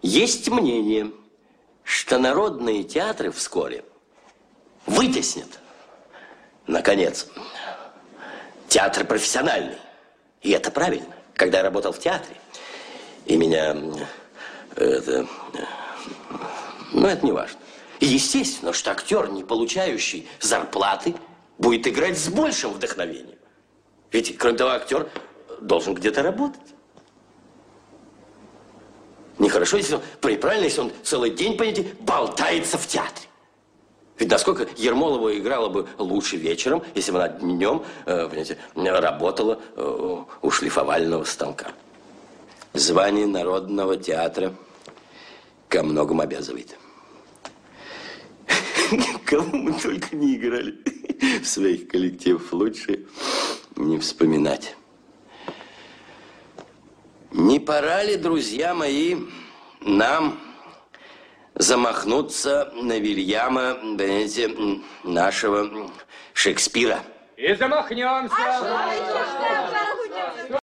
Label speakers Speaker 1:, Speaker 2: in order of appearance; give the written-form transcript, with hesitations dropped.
Speaker 1: Есть мнение, что народные театры вскоре вытеснят, наконец, театр профессиональный. И это правильно. Когда я работал в театре, и меня... это не важно. И естественно, что актер, не получающий зарплаты, будет играть с большим вдохновением. Ведь, кроме того, актер должен где-то работать. Нехорошо, если он, правильно, если он целый день, понимаете, болтается в театре. Ведь насколько Ермолова играла бы лучше вечером, если бы она днем, понимаете, работала у шлифовального станка. Звание Народного театра ко многому обязывает. Кого мы только не играли в своих коллективах, лучше не вспоминать. Не пора ли, друзья мои, нам замахнуться на Вильяма, понимаете, нашего Шекспира?
Speaker 2: И замахнемся!